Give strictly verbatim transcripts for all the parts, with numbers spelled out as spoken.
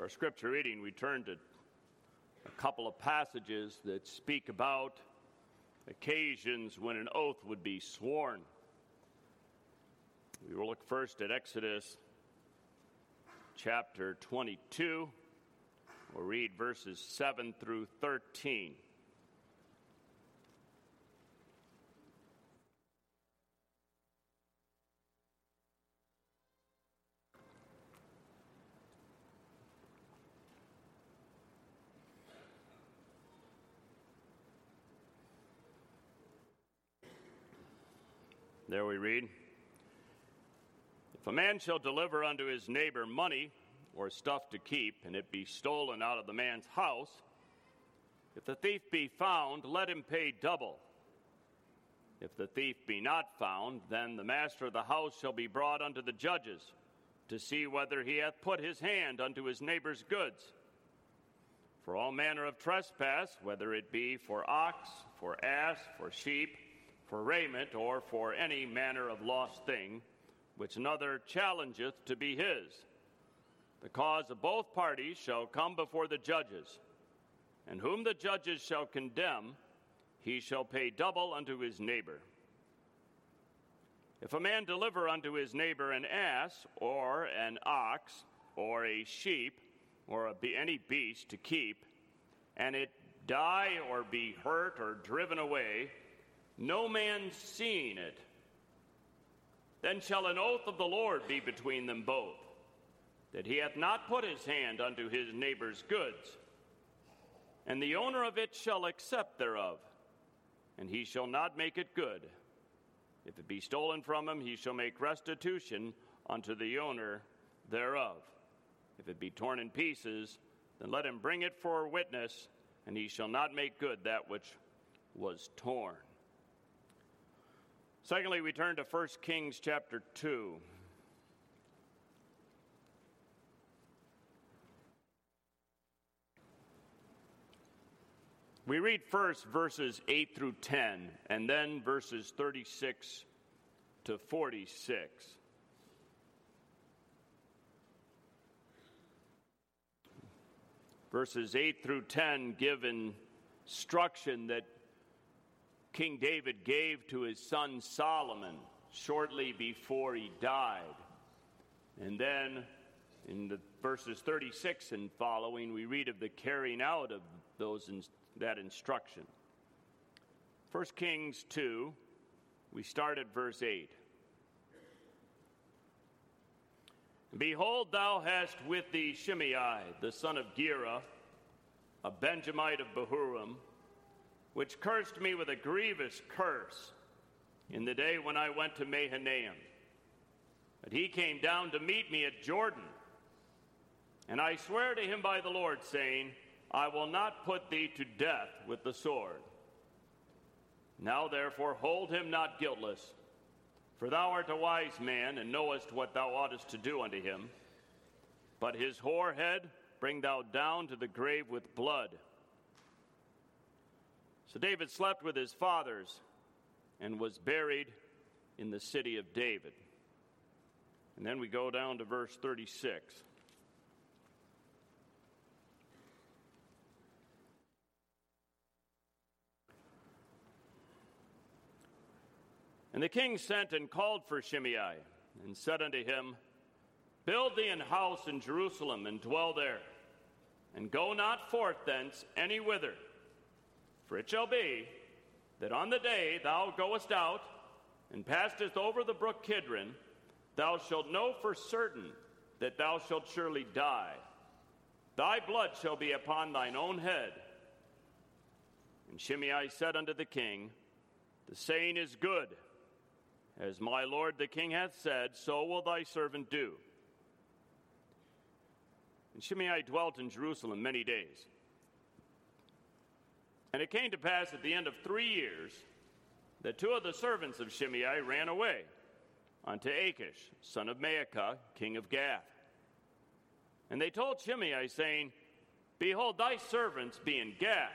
our scripture reading, we turn to a couple of passages that speak about occasions when an oath would be sworn. We will look first at Exodus chapter twenty-two. We'll read verses seven through thirteen. There we read, "If a man shall deliver unto his neighbor money or stuff to keep, and it be stolen out of the man's house, if the thief be found, let him pay double. If the thief be not found, then the master of the house shall be brought unto the judges, to see whether he hath put his hand unto his neighbor's goods. For all manner of trespass, whether it be for ox, for ass, for sheep, for raiment, or for any manner of lost thing, which another challengeth to be his, the cause of both parties shall come before the judges, and whom the judges shall condemn, he shall pay double unto his neighbor. If a man deliver unto his neighbor an ass, or an ox, or a sheep, or a be- any beast to keep, and it die or be hurt or driven away, no man seeing it, then shall an oath of the Lord be between them both, that he hath not put his hand unto his neighbor's goods. And the owner of it shall accept thereof, and he shall not make it good. If it be stolen from him, he shall make restitution unto the owner thereof. If it be torn in pieces, then let him bring it for a witness, and he shall not make good that which was torn." Secondly, we turn to First Kings chapter two. We read first verses eight through ten, and then verses thirty-six to forty-six. Verses eight through ten give instruction that King David gave to his son Solomon shortly before he died. And then in the verses thirty-six and following, we read of the carrying out of those that instruction. First Kings two, we start at verse eight. "Behold, thou hast with thee Shimei, the son of Gera, a Benjamite of Bahurim, which cursed me with a grievous curse in the day when I went to Mahanaim. But he came down to meet me at Jordan. And I swear to him by the Lord, saying, I will not put thee to death with the sword. Now therefore hold him not guiltless, for thou art a wise man, and knowest what thou oughtest to do unto him. But his hoar head bring thou down to the grave with blood." So David slept with his fathers and was buried in the city of David. And then we go down to verse thirty-six. "And the king sent and called for Shimei, and said unto him, Build thee an house in Jerusalem, and dwell there, and go not forth thence any whither. For it shall be that on the day thou goest out, and passest over the brook Kidron, thou shalt know for certain that thou shalt surely die. Thy blood shall be upon thine own head. And Shimei said unto the king, The saying is good. As my lord the king hath said, so will thy servant do. And Shimei dwelt in Jerusalem many days. And it came to pass at the end of three years that two of the servants of Shimei ran away unto Achish, son of Maacah, king of Gath. And they told Shimei, saying, Behold, thy servants be in Gath.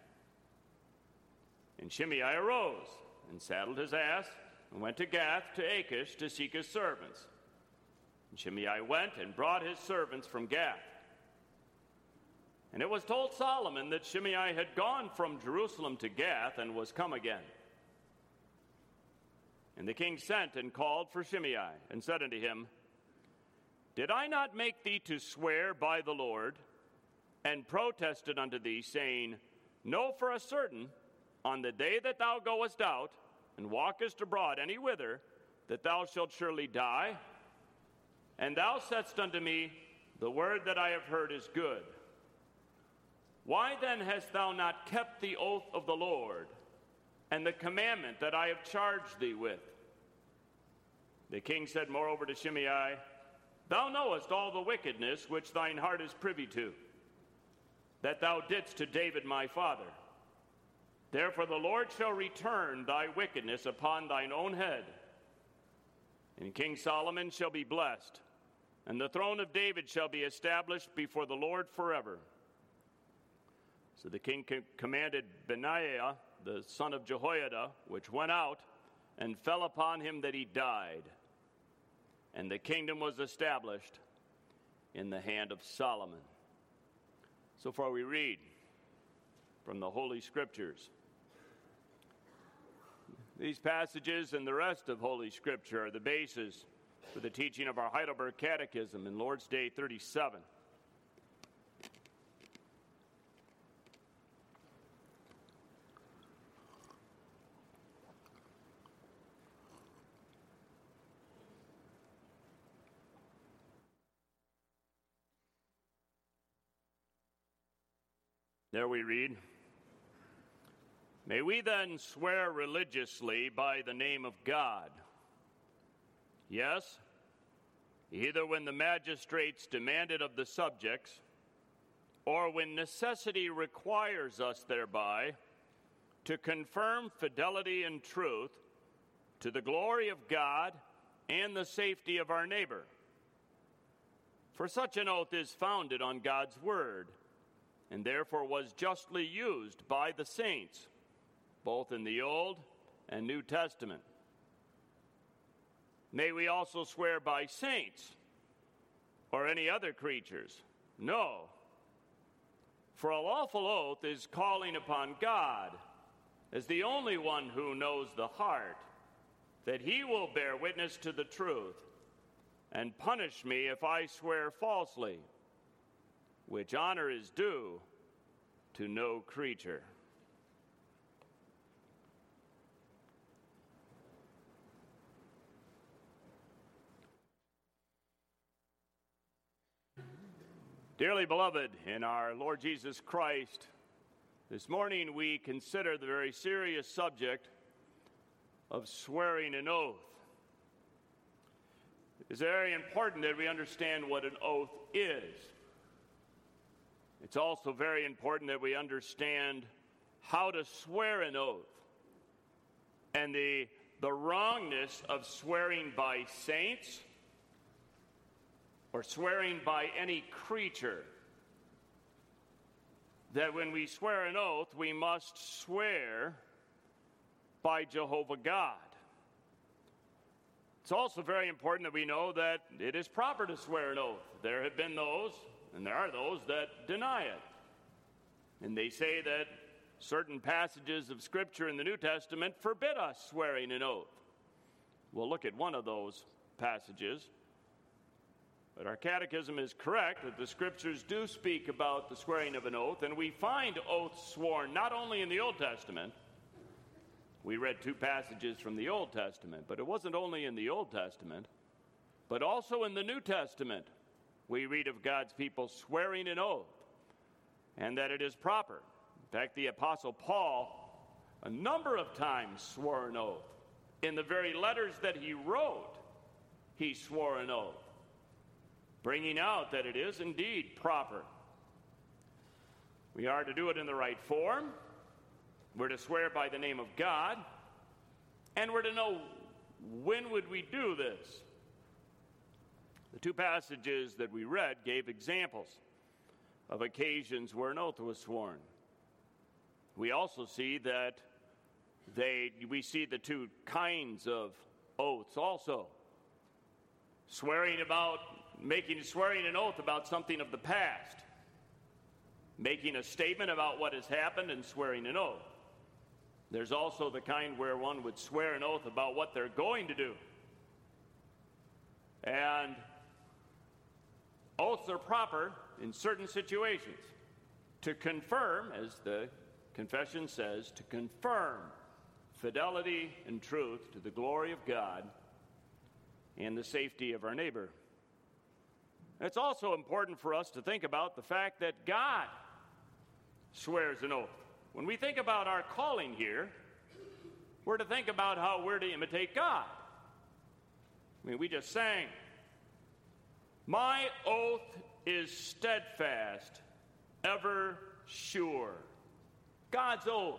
And Shimei arose and saddled his ass and went to Gath to Achish to seek his servants. And Shimei went and brought his servants from Gath. And it was told Solomon that Shimei had gone from Jerusalem to Gath and was come again. And the king sent and called for Shimei, and said unto him, Did I not make thee to swear by the Lord, and protested unto thee, saying, Know for a certain, on the day that thou goest out, and walkest abroad any whither, that thou shalt surely die? And thou saidst unto me, The word that I have heard is good. Why then hast thou not kept the oath of the Lord, and the commandment that I have charged thee with? The king said moreover to Shimei, Thou knowest all the wickedness which thine heart is privy to, that thou didst to David my father. Therefore the Lord shall return thy wickedness upon thine own head. And King Solomon shall be blessed, and the throne of David shall be established before the Lord forever. So the king commanded Benaiah, the son of Jehoiada, which went out, and fell upon him that he died. And the kingdom was established in the hand of Solomon. So far we read from the Holy Scriptures. These passages and the rest of Holy Scripture are the basis for the teaching of our Heidelberg Catechism in Lord's Day thirty-seven. There we read, May we then swear religiously by the name of God? Yes, either when the magistrates demand it of the subjects, or when necessity requires us thereby to confirm fidelity and truth to the glory of God and the safety of our neighbor. For such an oath is founded on God's word, and therefore was justly used by the saints, both in the Old and New Testament. May we also swear by saints or any other creatures? No. For a lawful oath is calling upon God as the only one who knows the heart, that he will bear witness to the truth and punish me if I swear falsely, which honor is due to no creature. Dearly beloved in our Lord Jesus Christ, this morning we consider the very serious subject of swearing an oath. It's very important that we understand what an oath is. It's also very important that we understand how to swear an oath and the, the wrongness of swearing by saints or swearing by any creature. That when we swear an oath, we must swear by Jehovah God. It's also very important that we know that it is proper to swear an oath. There have been those, and there are those that deny it. And they say that certain passages of Scripture in the New Testament forbid us swearing an oath. We'll look at one of those passages. But our catechism is correct that the Scriptures do speak about the swearing of an oath, and we find oaths sworn not only in the Old Testament. We read two passages from the Old Testament, but it wasn't only in the Old Testament, but also in the New Testament. We read of God's people swearing an oath, and that it is proper. In fact, the Apostle Paul a number of times swore an oath. In the very letters that he wrote, he swore an oath, bringing out that it is indeed proper. We are to do it in the right form. We're to swear by the name of God, and we're to know when would we do this. The two passages that we read gave examples of occasions where an oath was sworn. We also see that they we see the two kinds of oaths also. Swearing about making swearing an oath about something of the past. making a statement about what has happened and swearing an oath. There's also the kind where one would swear an oath about what they're going to do. And oaths are proper in certain situations to confirm, as the confession says, to confirm fidelity and truth to the glory of God and the safety of our neighbor. It's also important for us to think about the fact that God swears an oath. When we think about our calling here, we're to think about how we're to imitate God. I mean, we just sang, "My oath is steadfast, ever sure." God's oath.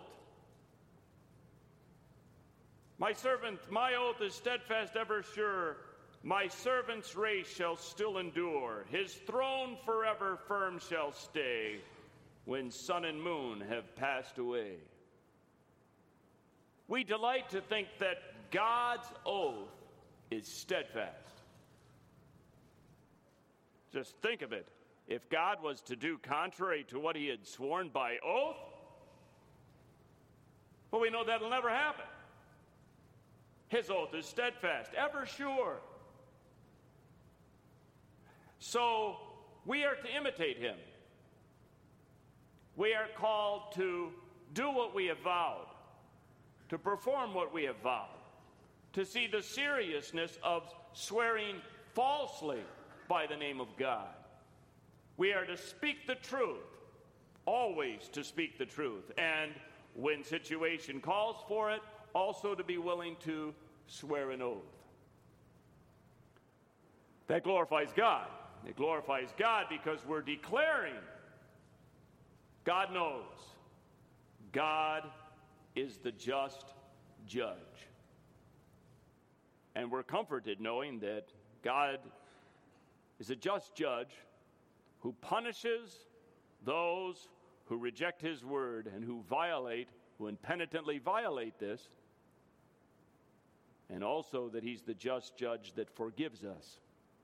My servant, my oath is steadfast, ever sure. My servant's race shall still endure. His throne forever firm shall stay when sun and moon have passed away. We delight to think that God's oath is steadfast. Just think of it. If God was to do contrary to what he had sworn by oath, but we know that'll never happen. His oath is steadfast, ever sure. So we are to imitate him. We are called to do what we have vowed, to perform what we have vowed, to see the seriousness of swearing falsely by the name of God. We are to speak the truth, always to speak the truth, and when situation calls for it, also to be willing to swear an oath. That glorifies God. It glorifies God because we're declaring God knows. God is the just judge. And we're comforted knowing that God is a just judge who punishes those who reject his word and who violate, who impenitently violate this, and also that he's the just judge that forgives us,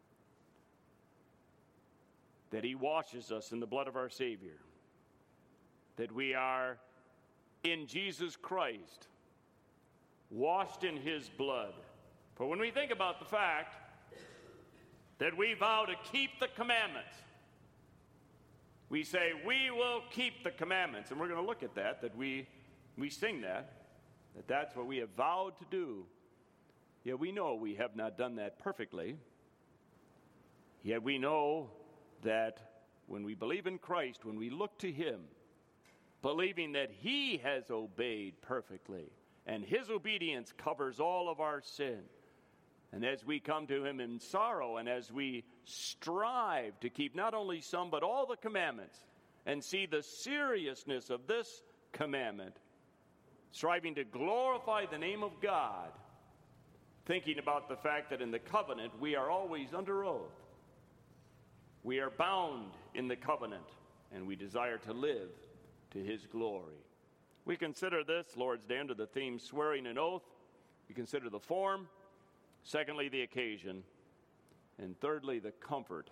that he washes us in the blood of our Savior, that we are in Jesus Christ, washed in his blood. For when we think about the fact that we vow to keep the commandments, we say, we will keep the commandments. And we're going to look at that, that we, we sing that, that that's what we have vowed to do. Yet we know we have not done that perfectly. Yet we know that when we believe in Christ, when we look to him, believing that he has obeyed perfectly, and his obedience covers all of our sin, and as we come to him in sorrow, and as we strive to keep not only some but all the commandments, and see the seriousness of this commandment, striving to glorify the name of God, thinking about the fact that in the covenant we are always under oath. We are bound in the covenant, and we desire to live to his glory. We consider this Lord's Day under the theme swearing an oath. We consider the form. Secondly, the occasion. And thirdly, the comfort.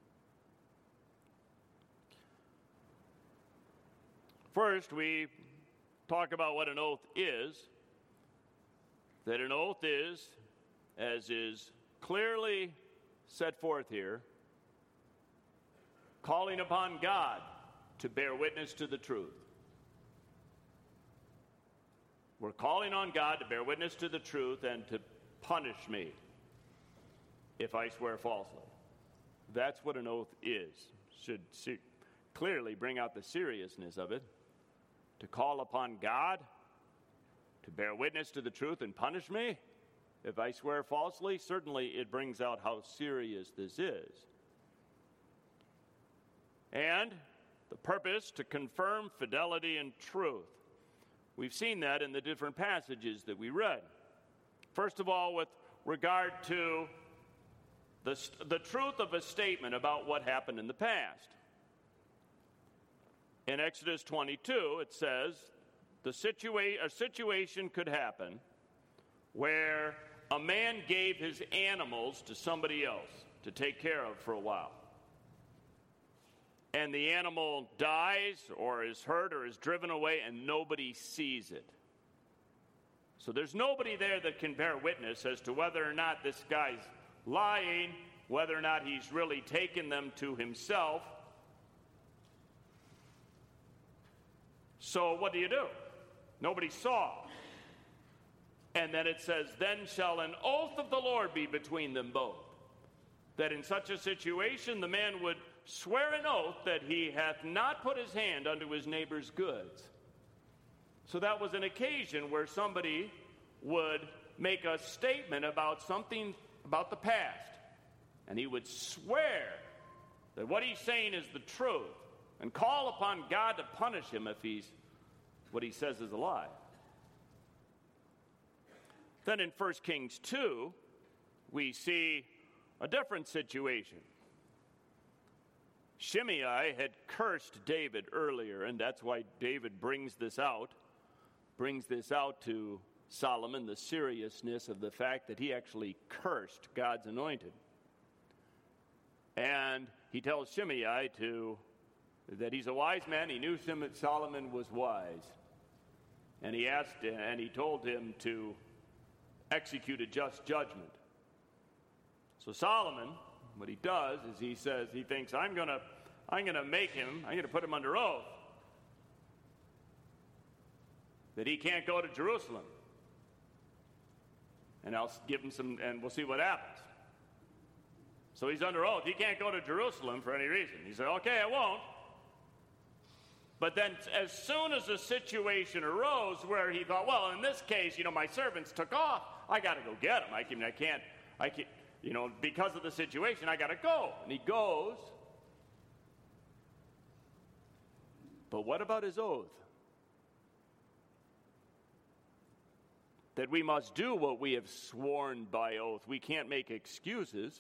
First, we talk about what an oath is. That an oath is, as is clearly set forth here, calling upon God to bear witness to the truth. We're calling on God to bear witness to the truth and to punish me if I swear falsely. That's what an oath is. Should see, clearly bring out the seriousness of it. To call upon God to bear witness to the truth and punish me if I swear falsely, certainly it brings out how serious this is. And the purpose to confirm fidelity and truth. We've seen that in the different passages that we read. First of all, with regard to the, the truth of a statement about what happened in the past. In Exodus twenty-two, it says the situa- a situation could happen where a man gave his animals to somebody else to take care of for a while. and the animal dies or is hurt or is driven away and nobody sees it. So there's nobody there that can bear witness as to whether or not this guy's lying, whether or not he's really taken them to himself. So what do you do? Nobody saw. And then it says, then shall an oath of the Lord be between them both. That in such a situation the man would swear an oath that he hath not put his hand unto his neighbor's goods. So that was an occasion where somebody would make a statement about something about the past. And he would swear that what he's saying is the truth and call upon God to punish him if he's what he says is a lie. Then in First Kings two, we see a different situation. Shimei had cursed David earlier, and that's why David brings this out, brings this out to Solomon, the seriousness of the fact that he actually cursed God's anointed. And he tells Shimei to, that he's a wise man. He knew Solomon was wise. And he asked, and he told him to execute a just judgment. So Solomon, what he does is he says, he thinks, I'm going to I'm going to make him, I'm going to put him under oath that he can't go to Jerusalem. And I'll give him some, and we'll see what happens. So he's under oath. He can't go to Jerusalem for any reason. He said, okay, I won't. But then as soon as the situation arose where he thought, well, in this case, you know, my servants took off. I got to go get them. I, can, I can't, I can't, you know, because of the situation, I got to go. And he goes. But what about his oath? That we must do what we have sworn by oath. We can't make excuses.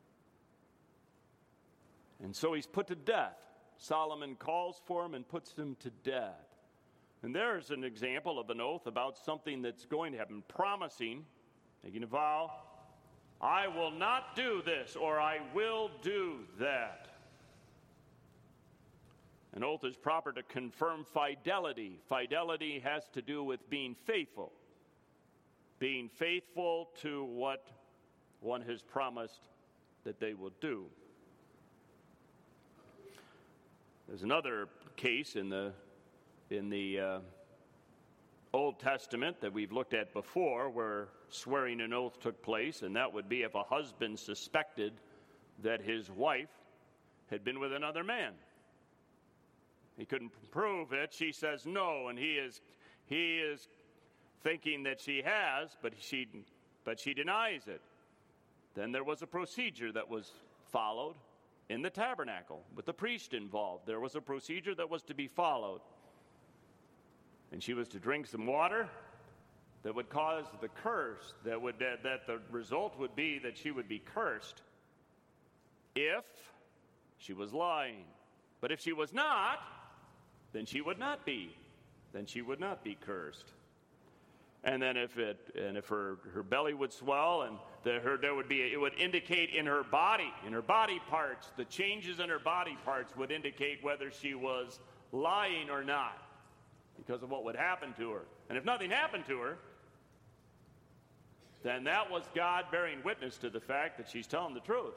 And so he's put to death. Solomon calls for him and puts him to death. And there's an example of an oath about something that's going to happen, promising, taking a vow, I will not do this, or I will do that. An oath is proper to confirm fidelity. Fidelity has to do with being faithful. Being faithful to what one has promised that they will do. There's another case in the in the uh, Old Testament that we've looked at before where swearing an oath took place, and that would be if a husband suspected that his wife had been with another man. He couldn't prove it. She says no, and he is he is thinking that she has, but she but she denies it. Then there was a procedure that was followed in the tabernacle with the priest involved. There was a procedure that was to be followed. And she was to drink some water that would cause the curse, that would that, that the result would be that she would be cursed if she was lying. But if she was not, then she would not be. Then she would not be cursed. And then if it and if her, her belly would swell and the, her there would be it would indicate in her body, in her body parts, the changes in her body parts would indicate whether she was lying or not, because of what would happen to her. And if nothing happened to her, then that was God bearing witness to the fact that she's telling the truth.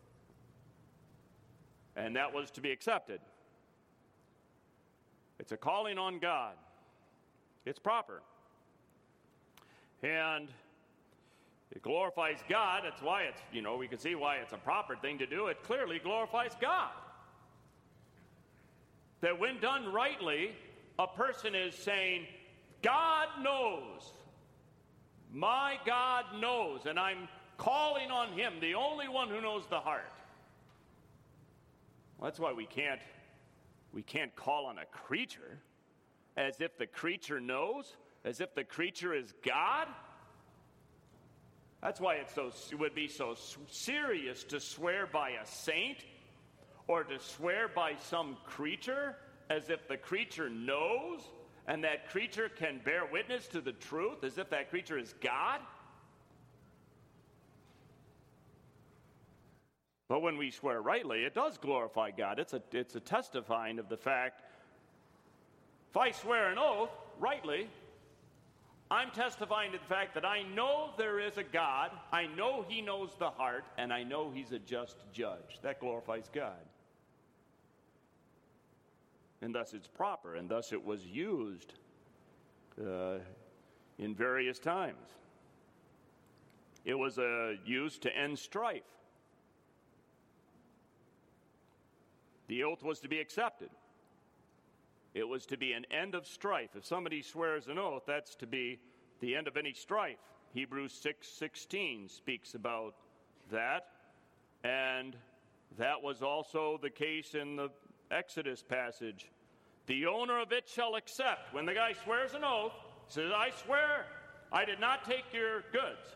And that was to be accepted. It's a calling on God. It's proper. And it glorifies God. That's why it's, you know, we can see why it's a proper thing to do. It clearly glorifies God. That when done rightly, a person is saying, God knows. My God knows. And I'm calling on him, the only one who knows the heart. Well, that's why we can't, we can't call on a creature as if the creature knows. As if the creature is God? That's why it's so, it would be so serious to swear by a saint or to swear by some creature as if the creature knows and that creature can bear witness to the truth as if that creature is God. But when we swear rightly, it does glorify God. It's a, it's a testifying of the fact, if I swear an oath rightly, I'm testifying to the fact that I know there is a God, I know he knows the heart, and I know he's a just judge. That glorifies God. And thus it's proper, and thus it was used uh, in various times. It was uh, used to end strife. The oath was to be accepted. It was to be an end of strife. If somebody swears an oath, that's to be the end of any strife. Hebrews six sixteen speaks about that, and that was also the case in the Exodus passage. The owner of it shall accept. When the guy swears an oath, he says, I swear I did not take your goods.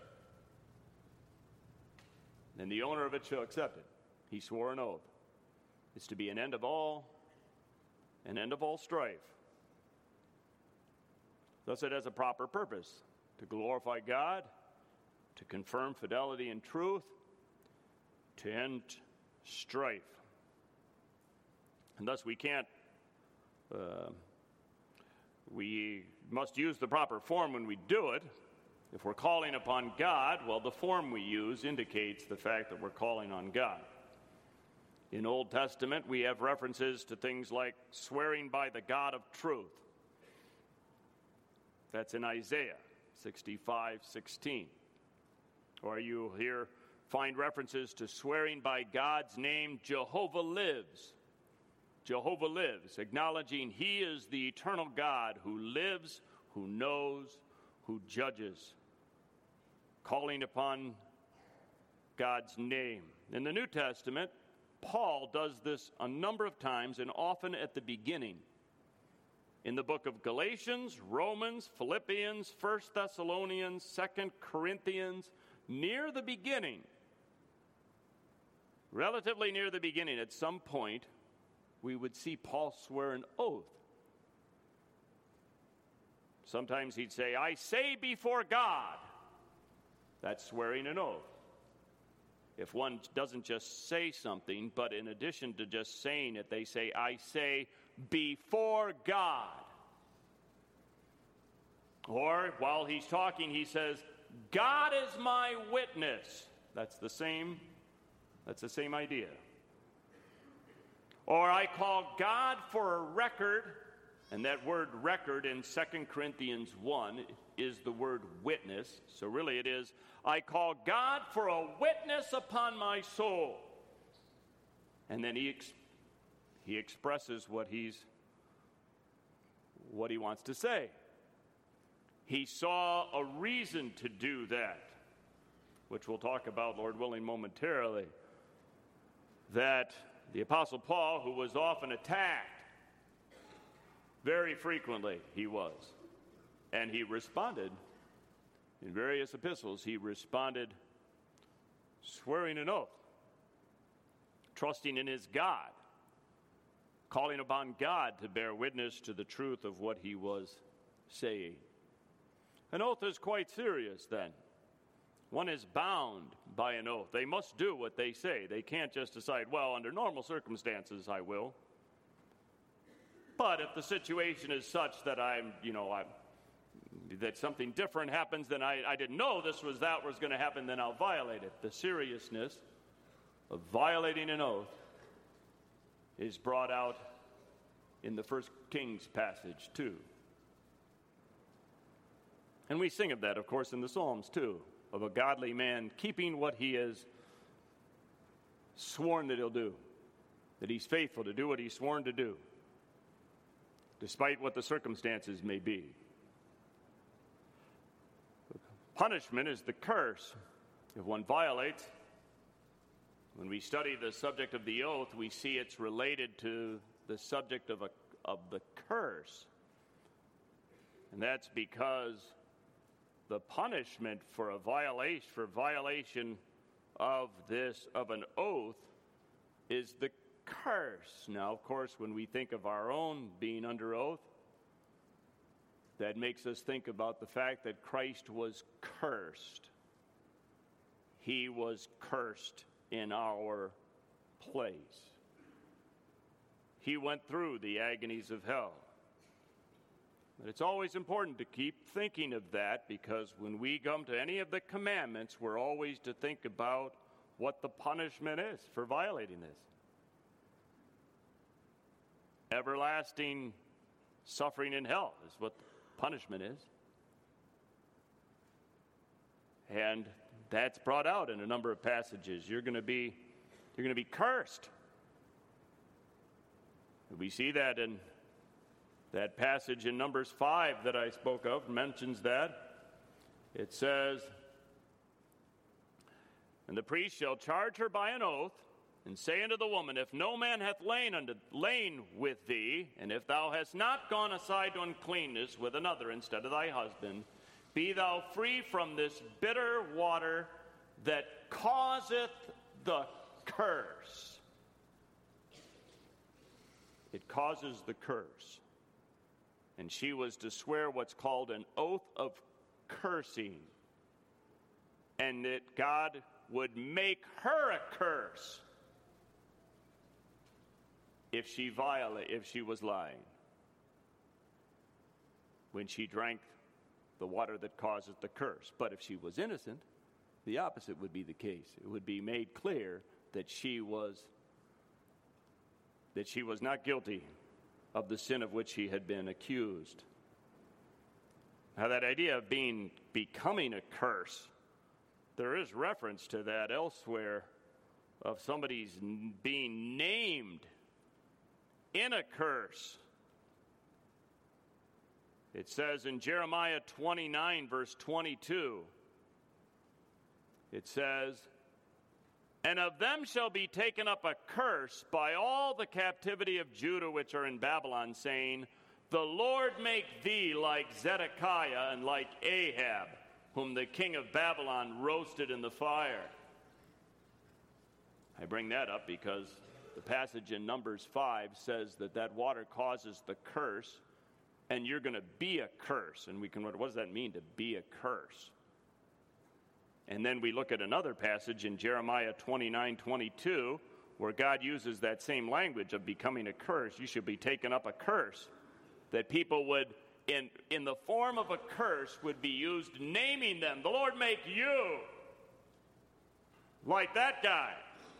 Then the owner of it shall accept it. He swore an oath. It's to be an end of all, an end of all strife. Thus it has a proper purpose, to glorify God, to confirm fidelity and truth, to end strife. And thus we can't, uh, we must use the proper form when we do it. If we're calling upon God, well, the form we use indicates the fact that we're calling on God. In Old Testament, we have references to things like swearing by the God of truth. That's in Isaiah sixty-five sixteen. Or you here find references to swearing by God's name, Jehovah lives. Jehovah lives, acknowledging he is the eternal God who lives, who knows, who judges. Calling upon God's name. In the New Testament, Paul does this a number of times and often at the beginning. In the book of Galatians, Romans, Philippians, First Thessalonians, Second Corinthians, near the beginning, relatively near the beginning, at some point, we would see Paul swear an oath. Sometimes he'd say, I say before God. That's swearing an oath. If one doesn't just say something, but in addition to just saying it, they say, I say before God. Or while he's talking, he says, God is my witness. That's the same, that's the same idea. Or I call God for a record, and that word record in Second Corinthians one is the word witness. So really it is, I call God for a witness upon my soul. And then he ex- he expresses what he's what he wants to say. He saw a reason to do that, which we'll talk about, Lord willing, momentarily. That the Apostle Paul, who was often attacked, very frequently he was, and he responded in various epistles, he responded swearing an oath, trusting in his God, calling upon God to bear witness to the truth of what he was saying. An oath is quite serious then. One is bound by an oath. They must do what they say. They can't just decide, well, under normal circumstances, I will. But if the situation is such that I'm, you know, I'm, that something different happens than I, I didn't know this was that was going to happen, then I'll violate it. The seriousness of violating an oath is brought out in the First Kings passage, too. And we sing of that, of course, in the Psalms, too, of a godly man keeping what he has sworn that he'll do, that he's faithful to do what he's sworn to do, despite what the circumstances may be. Punishment is the curse if one violates. When we study the subject of the oath, we see it's related to the subject of a of the curse. And that's because the punishment for a violation for violation of this of an oath is the curse. Now, of course, when we think of our own being under oath, that makes us think about the fact that Christ was cursed. He was cursed in our place. He went through the agonies of hell. But it's always important to keep thinking of that, because when we come to any of the commandments, we're always to think about what the punishment is for violating this. Everlasting suffering in hell is what the punishment is. And that's brought out in a number of passages. You're going to be you're going to be cursed. We see that in that passage in Numbers five that I spoke of, mentions that. It says, "And the priest shall charge her by an oath, and say unto the woman, If no man hath lain, unto, lain with thee, and if thou hast not gone aside to uncleanness with another instead of thy husband, be thou free from this bitter water that causeth the curse." It causes the curse. And she was to swear what's called an oath of cursing. And that God would make her a curse if she violate, if she was lying. When she drank the water that causes the curse. But if she was innocent, the opposite would be the case. It would be made clear that she was that she was not guilty of the sin of which he had been accused. Now, that idea of being becoming a curse, there is reference to that elsewhere, of somebody's being named in a curse. It says in Jeremiah twenty-nine, verse twenty-two, it says, "And of them shall be taken up a curse by all the captivity of Judah which are in Babylon, saying, The Lord make thee like Zedekiah and like Ahab, whom the king of Babylon roasted in the fire." I bring that up because the passage in Numbers five says that that water causes the curse, and you're going to be a curse. And we can, what does that mean, to be a curse? And then we look at another passage in Jeremiah twenty-nine twenty-two, where God uses that same language of becoming a curse. You should be taken up a curse. That people would, in, in the form of a curse, would be used naming them. The Lord make you like that guy.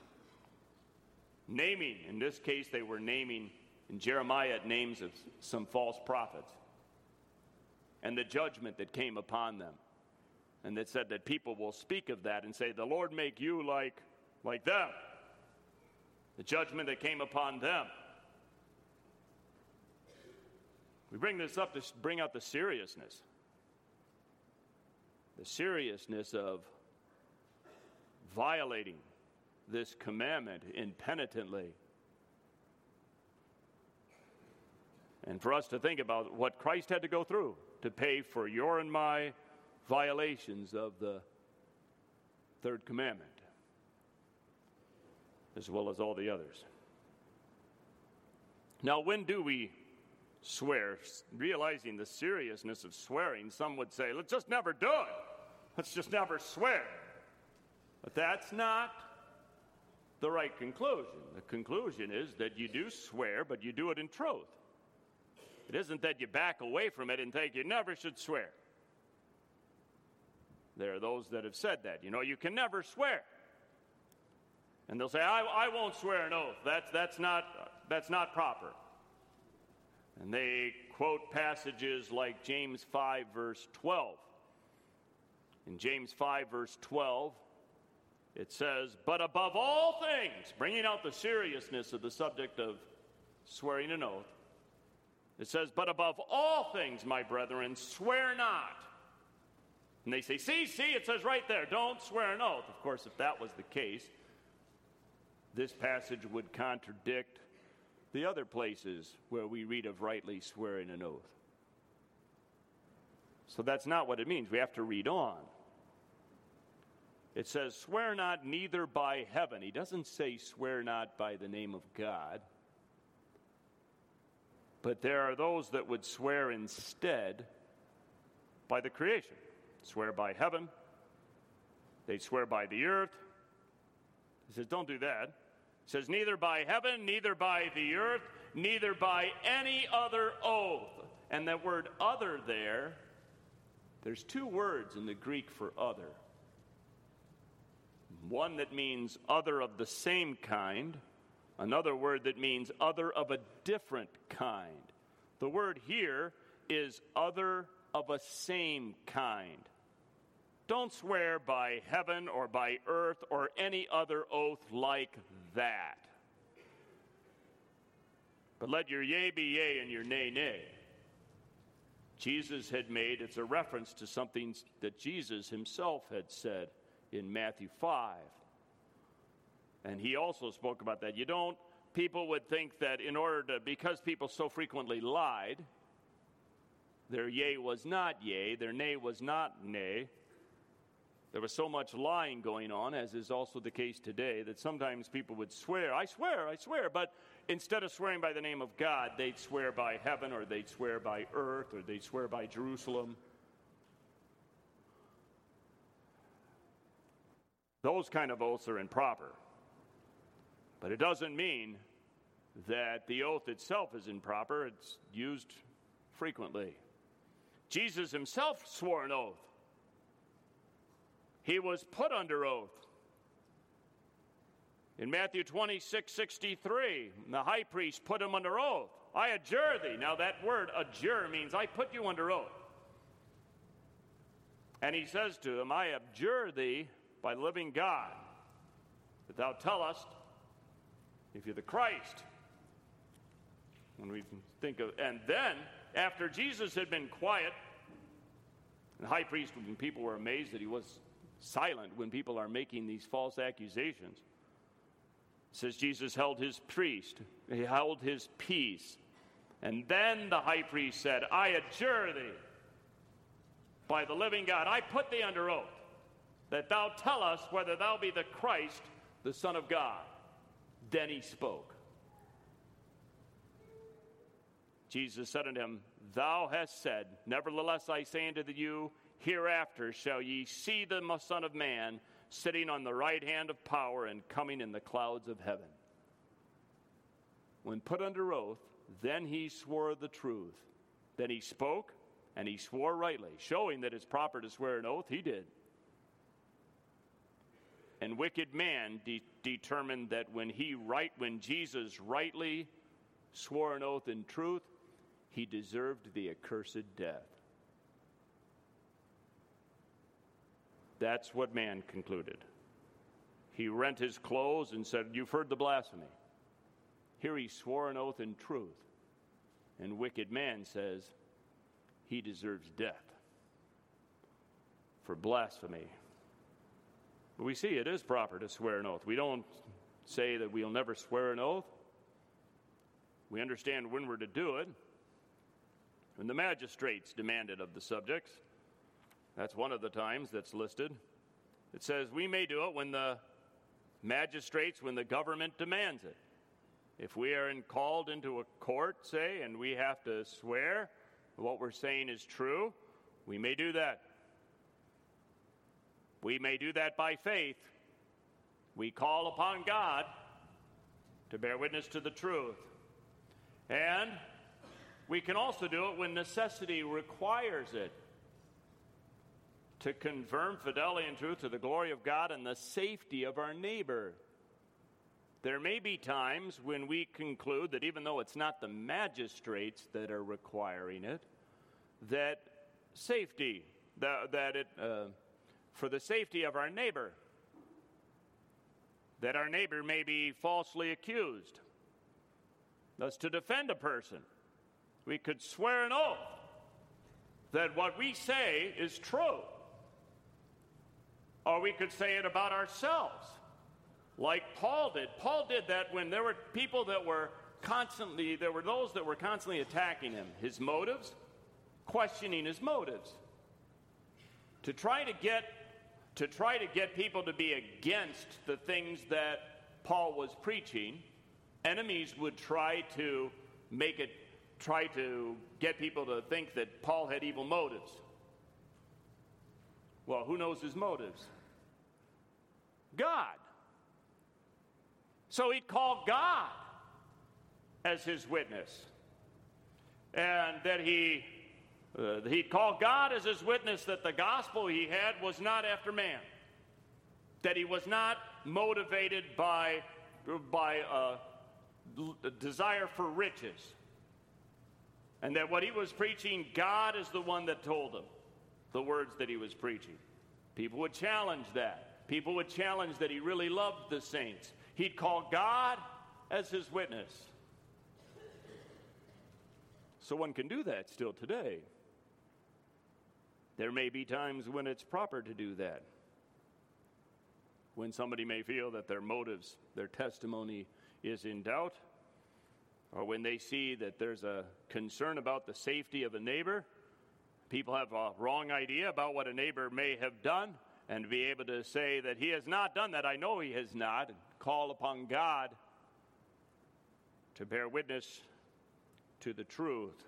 Naming, in this case, they were naming, in Jeremiah, names of some false prophets. And the judgment that came upon them. And that said that people will speak of that and say, the Lord make you like, like them. The judgment that came upon them. We bring this up to bring out the seriousness. The seriousness of violating this commandment impenitently. And for us to think about what Christ had to go through to pay for your and my violations of the third commandment, as well as all the others. Now, when do we swear? Realizing the seriousness of swearing, some would say, let's just never do it. Let's just never swear. But that's not the right conclusion. The conclusion is that you do swear, but you do it in truth. It isn't that you back away from it and think you never should swear. There are those that have said that. You know, you can never swear. And they'll say, I, I won't swear an oath. That's, that's, not, that's not proper. And they quote passages like James five, verse twelve. In James five, verse twelve, it says, but above all things, bringing out the seriousness of the subject of swearing an oath, it says, but above all things, my brethren, swear not. And they say, see, see, it says right there, don't swear an oath. Of course, if that was the case, this passage would contradict the other places where we read of rightly swearing an oath. So that's not what it means. We have to read on. It says, swear not neither by heaven. He doesn't say swear not by the name of God. But there are those that would swear instead by the creation. Swear by heaven. They'd swear by the earth. He says, don't do that. says, neither by heaven, neither by the earth, neither by any other oath. And that word other there, there's two words in the Greek for other. One that means other of the same kind, another word that means other of a different kind. The word here is other of a same kind. Don't swear by heaven or by earth or any other oath like that. But let your yea be yea and your nay, nay. Jesus had made, it's a reference to something that Jesus himself had said in Matthew five. And he also spoke about that. You don't, people would think that in order to, because people so frequently lied, their yea was not yea, their nay was not nay. There was so much lying going on, as is also the case today, that sometimes people would swear, I swear, I swear, but instead of swearing by the name of God, they'd swear by heaven, or they'd swear by earth, or they'd swear by Jerusalem. Those kind of oaths are improper. But it doesn't mean that the oath itself is improper. It's used frequently. Jesus himself swore an oath. He was put under oath. In Matthew twenty-six sixty-three, the high priest put him under oath. I adjure thee. Now that word adjure means I put you under oath. And he says to him, I adjure thee by the living God, that thou tell us if you're the Christ. When we think of, and then after Jesus had been quiet, the high priest, when people were amazed that he was silent when people are making these false accusations. It says Jesus held his priest, he held his peace. And then the high priest said, I adjure thee by the living God, I put thee under oath, that thou tell us whether thou be the Christ, the Son of God. Then he spoke. Jesus said unto him, Thou hast said, nevertheless I say unto you, hereafter shall ye see the Son of Man sitting on the right hand of power and coming in the clouds of heaven. When put under oath, then he swore the truth. Then he spoke, and he swore rightly, showing that it's proper to swear an oath. He did. And wicked man de- determined that when he right, when Jesus rightly swore an oath in truth, he deserved the accursed death. That's what man concluded. He rent his clothes and said, You've heard the blasphemy. Here he swore an oath in truth. And wicked man says he deserves death for blasphemy. But we see it is proper to swear an oath. We don't say that we'll never swear an oath. We understand when we're to do it. When the magistrates demanded of the subjects, that's one of the times that's listed. It says we may do it when the magistrates, when the government demands it. If we are in, called into a court, say, and we have to swear what we're saying is true, we may do that. We may do that by faith. We call upon God to bear witness to the truth. And we can also do it when necessity requires it, to confirm fidelity and truth to the glory of God and the safety of our neighbor. There may be times when we conclude that even though it's not the magistrates that are requiring it, that safety, that, that it, uh, for the safety of our neighbor, that our neighbor may be falsely accused. Thus, to defend a person, we could swear an oath that what we say is true. Or we could say it about ourselves, like Paul did. Paul did that when there were people that were constantly, there were those that were constantly attacking him. His motives, questioning his motives. To try to get, to try to get people to be against the things that Paul was preaching, enemies would try to make it, try to get people to think that Paul had evil motives. Well, who knows his motives? God. So he'd call God as his witness. And that he, uh, he'd call God as his witness that the gospel he had was not after man. That he was not motivated by, by uh, a desire for riches. And that what he was preaching, God is the one that told him the words that he was preaching. People would challenge that. People would challenge that he really loved the saints. He'd call God as his witness. So one can do that still today. There may be times when it's proper to do that. When somebody may feel that their motives, their testimony is in doubt, or when they see that there's a concern about the safety of a neighbor. People have a wrong idea about what a neighbor may have done, and to be able to say that he has not done that, I know he has not, and call upon God to bear witness to the truth.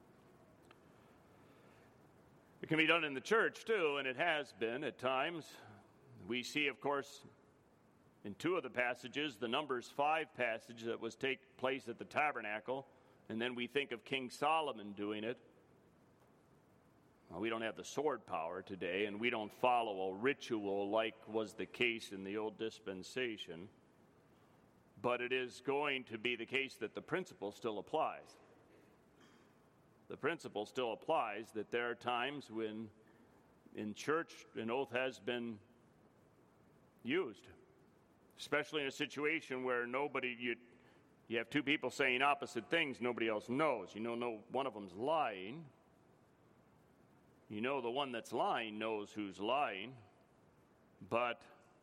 It can be done in the church too, and it has been at times. We see, of course, in two of the passages, the Numbers five passage that was take place at the tabernacle, and then we think of King Solomon doing it. Well, we don't have the sword power today, and we don't follow a ritual like was the case in the old dispensation. But it is going to be the case that the principle still applies. The principle still applies that there are times when in church an oath has been used, especially in a situation where nobody, you, you have two people saying opposite things, nobody else knows. You know, no, one of them's lying. You know the one that's lying knows who's lying, but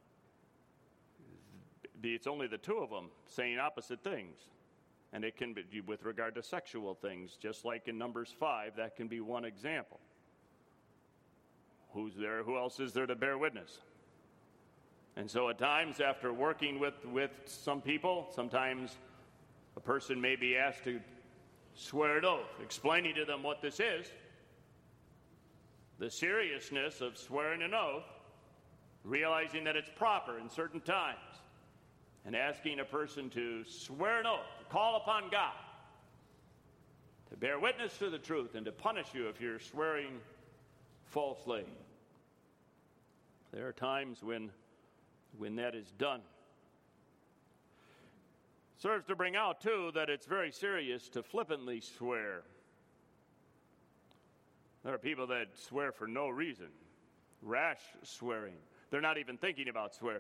it's only the two of them saying opposite things. And it can be with regard to sexual things, just like in Numbers five, that can be one example. Who's there? Who else is there to bear witness? And so at times, after working with, with some people, sometimes a person may be asked to swear an oath, explaining to them what this is, the seriousness of swearing an oath, realizing that it's proper in certain times, and asking a person to swear an oath, to call upon God, to bear witness to the truth, and to punish you if you're swearing falsely. There are times when, when that is done. Serves to bring out, too, that it's very serious to flippantly swear. There are people that swear for no reason, rash swearing. They're not even thinking about swearing.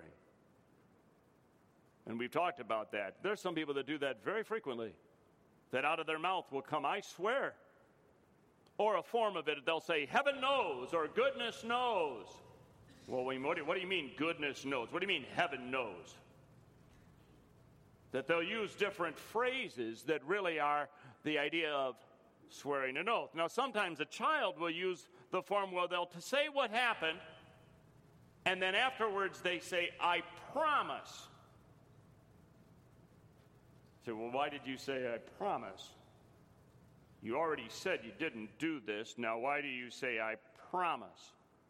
And we've talked about that. There's some people that do that very frequently, that out of their mouth will come, I swear. Or a form of it, they'll say, heaven knows, or goodness knows. Well, what do you mean goodness knows? What do you mean heaven knows? That they'll use different phrases that really are the idea of swearing an oath. Now, sometimes a child will use the form where they'll to say what happened, and then afterwards they say, I promise. Say, well, why did you say I promise? You already said you didn't do this. Now, why do you say I promise?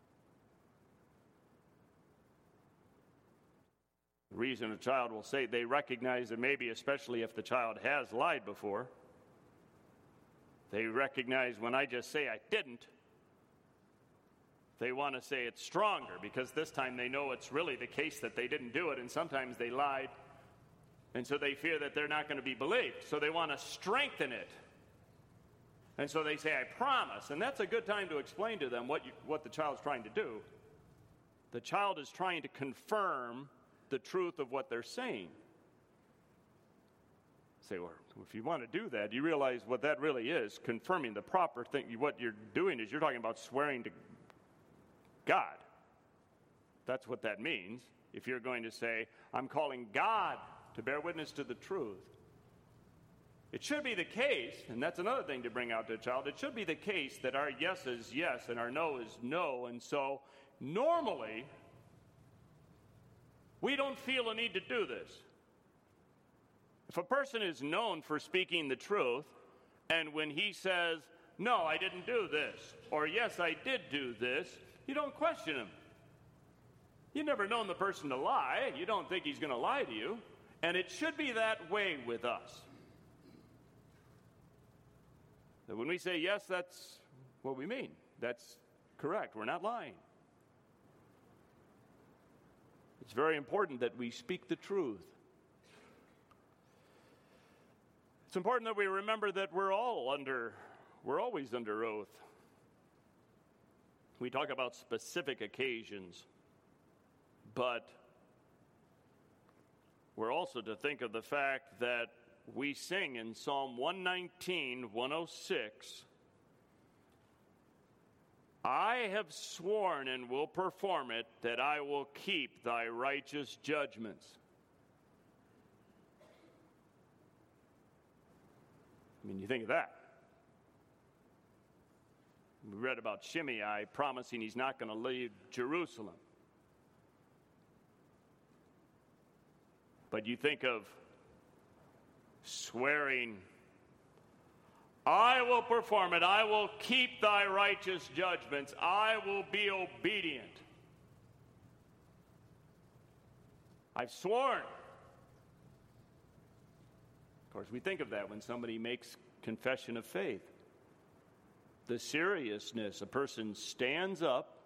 The reason a child will say they recognize that maybe, especially if the child has lied before, they recognize when I just say I didn't, they want to say it's stronger because this time they know it's really the case that they didn't do it, and sometimes they lied, and so they fear that they're not going to be believed. So they want to strengthen it. And so they say, I promise. And that's a good time to explain to them what, you, what the child's trying to do. The child is trying to confirm the truth of what they're saying. Say, well, if you want to do that, you realize what that really is, confirming the proper thing. What you're doing is you're talking about swearing to God. That's what that means. If you're going to say, I'm calling God to bear witness to the truth. It should be the case, and that's another thing to bring out to a child, it should be the case that our yes is yes and our no is no. And so normally, we don't feel a need to do this. If a person is known for speaking the truth, and when he says, no, I didn't do this, or yes, I did do this, you don't question him. You've never known the person to lie. You don't think he's going to lie to you. And it should be that way with us. That when we say yes, that's what we mean. That's correct. We're not lying. It's very important that we speak the truth. It's important that we remember that we're all under, we're always under oath. We talk about specific occasions, but we're also to think of the fact that we sing in Psalm one nineteen, one oh six, I have sworn and will perform it, that I will keep thy righteous judgments. I mean, you think of that. We read about Shimei promising he's not going to leave Jerusalem. But you think of swearing, I will perform it. I will keep thy righteous judgments. I will be obedient. I've sworn. Of course, we think of that when somebody makes confession of faith. The seriousness, a person stands up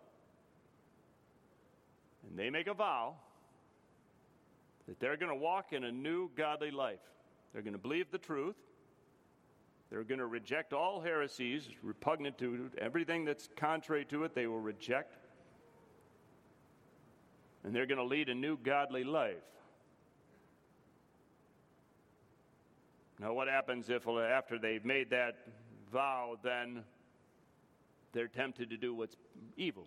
and they make a vow that they're going to walk in a new godly life. They're going to believe the truth. They're going to reject all heresies, repugnant to everything that's contrary to it, they will reject. And they're going to lead a new godly life. Now, what happens if after they've made that vow, then they're tempted to do what's evil?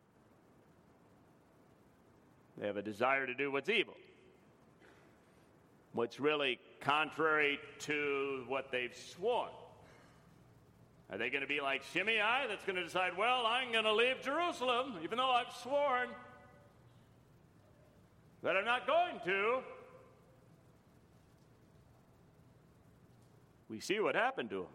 They have a desire to do what's evil. What's really contrary to what they've sworn. Are they going to be like Shimei that's going to decide, well, I'm going to leave Jerusalem, even though I've sworn that I'm not going to? We see what happened to him.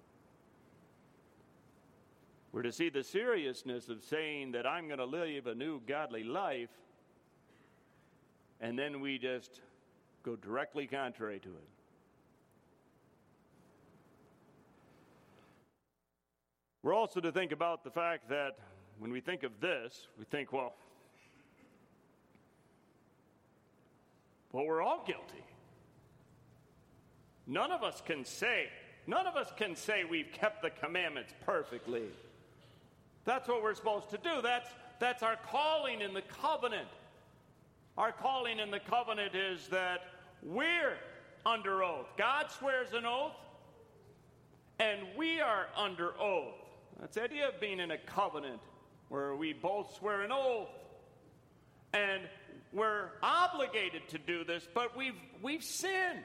We're to see the seriousness of saying that I'm going to live a new godly life, and then we just go directly contrary to it. We're also to think about the fact that when we think of this, we think, well, well, we're all guilty. None of us can say, none of us can say we've kept the commandments perfectly. That's what we're supposed to do. That's, that's our calling in the covenant. Our calling in the covenant is that we're under oath. God swears an oath, and we are under oath. That's the idea of being in a covenant where we both swear an oath, and we're obligated to do this, but we've we've sinned.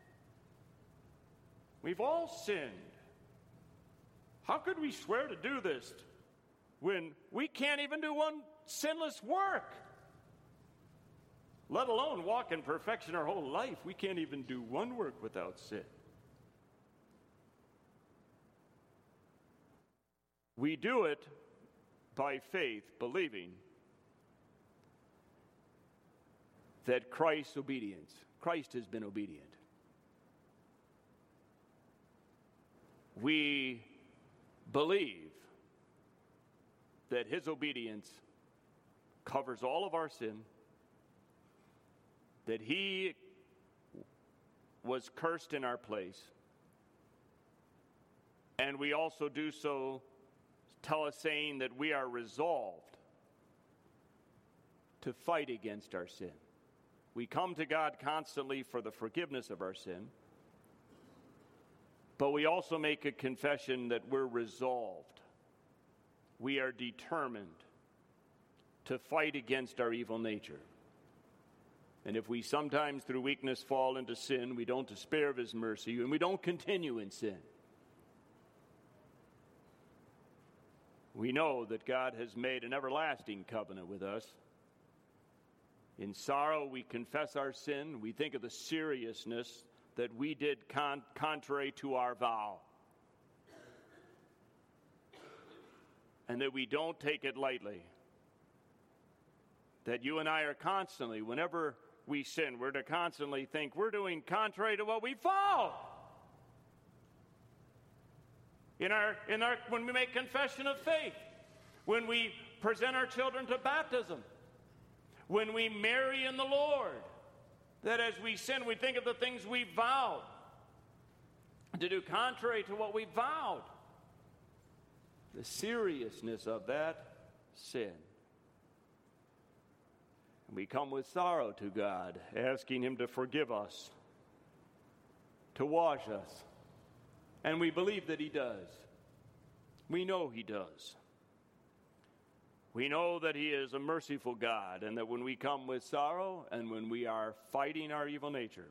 We've all sinned. How could we swear to do this when we can't even do one sinless work? Let alone walk in perfection our whole life. We can't even do one work without sin. We do it by faith, believing that Christ's obedience, Christ has been obedient. We believe that his obedience covers all of our sin, that he was cursed in our place, and we also do so, tell us saying that we are resolved to fight against our sin. We come to God constantly for the forgiveness of our sin, but we also make a confession that we're resolved. We are determined to fight against our evil nature. And if we sometimes through weakness fall into sin, we don't despair of his mercy, and we don't continue in sin. We know that God has made an everlasting covenant with us. In sorrow, we confess our sin. We think of the seriousness that we did con- contrary to our vow. And that we don't take it lightly. That you and I are constantly, whenever we sin, we're to constantly think we're doing contrary to what we found. In our, in our, when we make confession of faith, when we present our children to baptism, when we marry in the Lord, that as we sin, we think of the things we vowed to do contrary to what we vowed. The seriousness of that sin. We come with sorrow to God, asking Him to forgive us, to wash us. And we believe that He does. We know He does. We know that He is a merciful God, and that when we come with sorrow and when we are fighting our evil nature,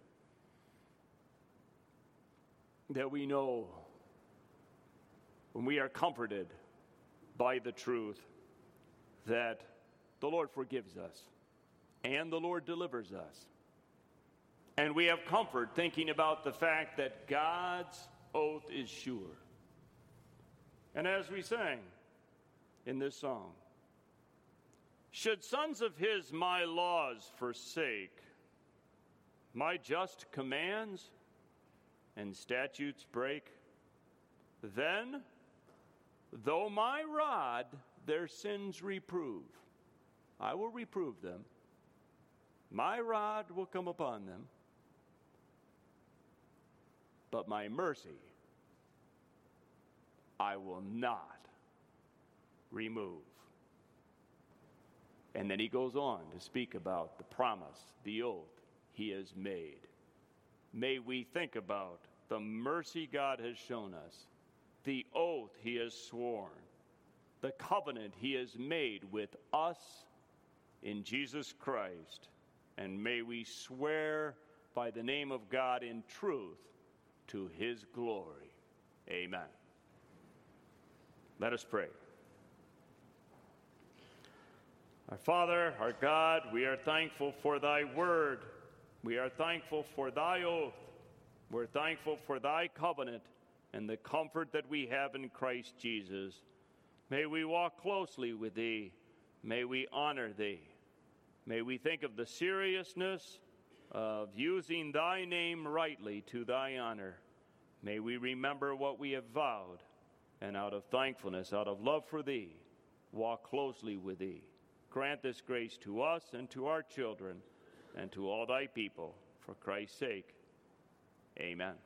that we know when we are comforted by the truth that the Lord forgives us and the Lord delivers us. And we have comfort thinking about the fact that God's oath is sure. And as we sang in this song, should sons of His my laws forsake, my just commands and statutes break, then, though my rod their sins reprove, I will reprove them. My rod will come upon them, but my mercy I will not remove. And then he goes on to speak about the promise, the oath He has made. May we think about the mercy God has shown us, the oath He has sworn, the covenant He has made with us in Jesus Christ. And may we swear by the name of God in truth to His glory. Amen. Let us pray. Our Father, our God, we are thankful for Thy word. We are thankful for Thy oath. We're thankful for Thy covenant and the comfort that we have in Christ Jesus. May we walk closely with Thee. May we honor Thee. May we think of the seriousness of using Thy name rightly to Thy honor. May we remember what we have vowed, and out of thankfulness, out of love for Thee, walk closely with Thee. Grant this grace to us and to our children and to all Thy people, for Christ's sake. Amen.